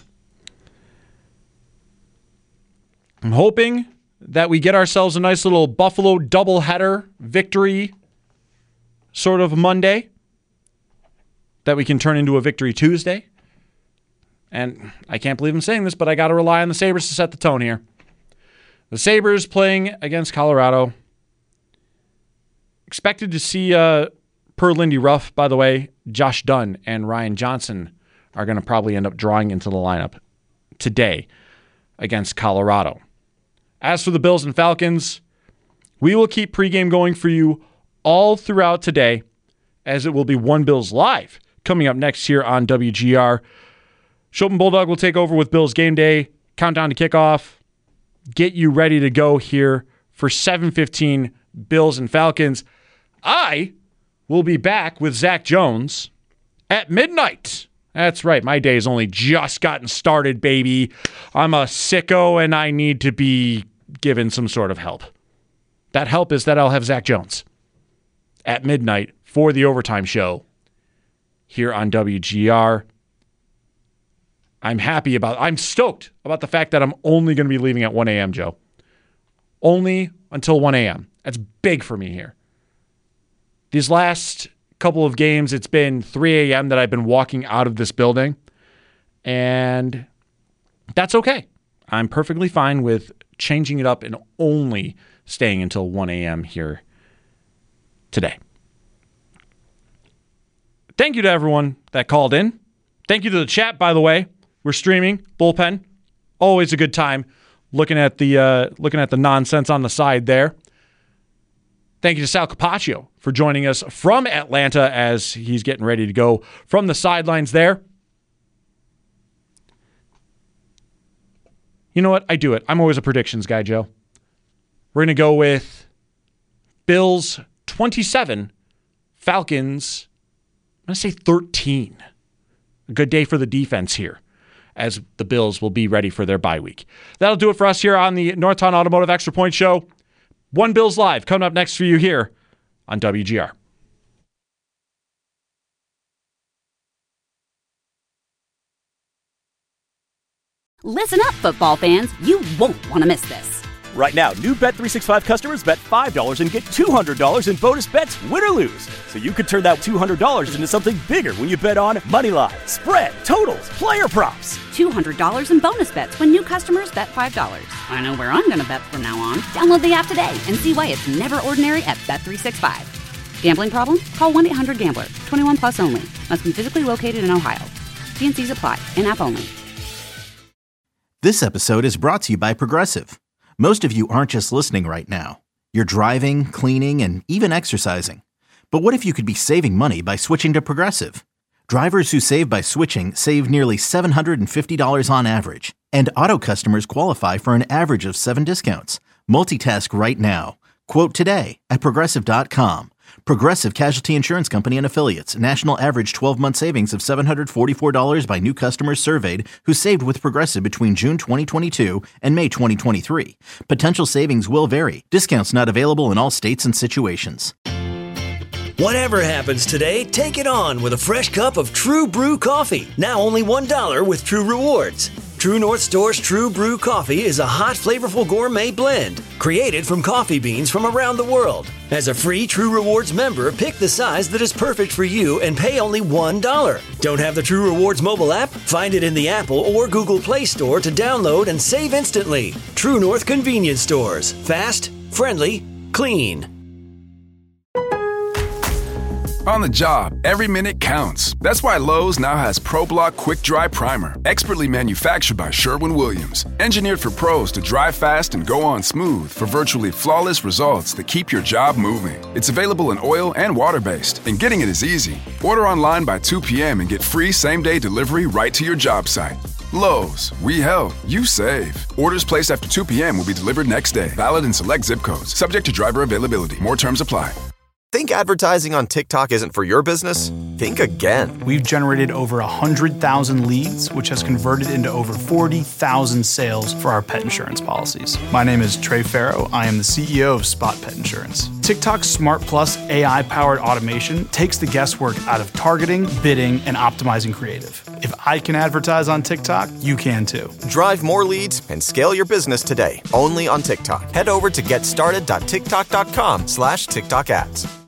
Speaker 5: I'm hoping that we get ourselves a nice little Buffalo doubleheader victory sort of Monday that we can turn into a victory Tuesday. And I can't believe I'm saying this, but I got to rely on the Sabres to set the tone here. The Sabres playing against Colorado. Expected to see, uh, per Lindy Ruff, by the way, Josh Dunn and Ryan Johnson are going to probably end up drawing into the lineup today against Colorado. As for the Bills and Falcons, we will keep pregame going for you all throughout today, as it will be One Bills Live coming up next here on W G R. Chopin Bulldog will take over with Bills Game Day, countdown to kickoff, get you ready to go here for seven fifteen Bills and Falcons. I will be back with Zach Jones at midnight. That's right, my day's only just gotten started, baby. I'm a sicko and I need to be given some sort of help. That help is that I'll have Zach Jones at midnight for the overtime show here on W G R. I'm happy about, I'm stoked about the fact that I'm only going to be leaving at one a.m., Joe. Only until one a.m. That's big for me here. These last couple of games, it's been three a.m. that I've been walking out of this building, and that's okay. I'm perfectly fine with changing it up and only staying until one a.m. here today. Thank you to everyone that called in. Thank you to the chat, by the way. We're streaming Bullpen. Always a good time looking at the uh, looking at the nonsense on the side there. Thank you to Sal Capaccio for joining us from Atlanta as he's getting ready to go from the sidelines there. You know what? I do it. I'm always a predictions guy, Joe. We're going to go with Bills twenty-seven, Falcons, I'm going to say thirteen. A good day for the defense here, as the Bills will be ready for their bye week. That'll do it for us here on the Northtown Automotive Extra Point Show. One Bills Live coming up next for you here on W G R.
Speaker 1: Listen up, football fans. You won't want to miss this.
Speaker 2: Right now, new Bet three sixty-five customers bet five dollars and get two hundred dollars in bonus bets, win or lose. So you could turn that two hundred dollars into something bigger when you bet on moneyline, spread, totals, player props.
Speaker 1: two hundred dollars in bonus bets when new customers bet five dollars. I know where I'm going to bet from now on. Download the app today and see why it's never ordinary at Bet three sixty-five. Gambling problem? Call one eight hundred gambler. twenty-one plus only. Must be physically located in Ohio. T and C's apply. In-app only.
Speaker 3: This episode is brought to you by Progressive. Most of you aren't just listening right now. You're driving, cleaning, and even exercising. But what if you could be saving money by switching to Progressive? Drivers who save by switching save nearly seven hundred fifty dollars on average. And auto customers qualify for an average of seven discounts. Multitask right now. Quote today at Progressive dot com. Progressive Casualty Insurance Company and Affiliates. National average twelve-month savings of seven hundred forty-four dollars by new customers surveyed who saved with Progressive between June twenty twenty-two and May twenty twenty-three. Potential savings will vary. Discounts not available in all states and situations.
Speaker 4: Whatever happens today, take it on with a fresh cup of True Brew coffee. Now only one dollar with True Rewards. True North Store's True Brew coffee is a hot, flavorful gourmet blend created from coffee beans from around the world. As a free True Rewards member, pick the size that is perfect for you and pay only one dollar. Don't have the True Rewards mobile app? Find it in the Apple or Google Play Store to download and save instantly. True North Convenience Stores. Fast, friendly, clean.
Speaker 8: On the job, every minute counts. That's why Lowe's now has ProBlock Quick Dry Primer, expertly manufactured by Sherwin-Williams. Engineered for pros to dry fast and go on smooth for virtually flawless results that keep your job moving. It's available in oil and water-based, and getting it is easy. Order online by two p.m. and get free same-day delivery right to your job site. Lowe's, we help, you save. Orders placed after two p.m. will be delivered next day. Valid in select zip codes. Subject to driver availability. More terms apply.
Speaker 12: Think advertising on TikTok isn't for your business? Think again.
Speaker 13: We've generated over one hundred thousand leads, which has converted into over forty thousand sales for our pet insurance policies. My name is Trey Farrow. I am the C E O of Spot Pet Insurance. TikTok's Smart Plus A I-powered automation takes the guesswork out of targeting, bidding, and optimizing creative. If I can advertise on TikTok, you can too.
Speaker 12: Drive more leads and scale your business today, only on TikTok. Head over to getstarted.tiktok.com slash TikTok ads.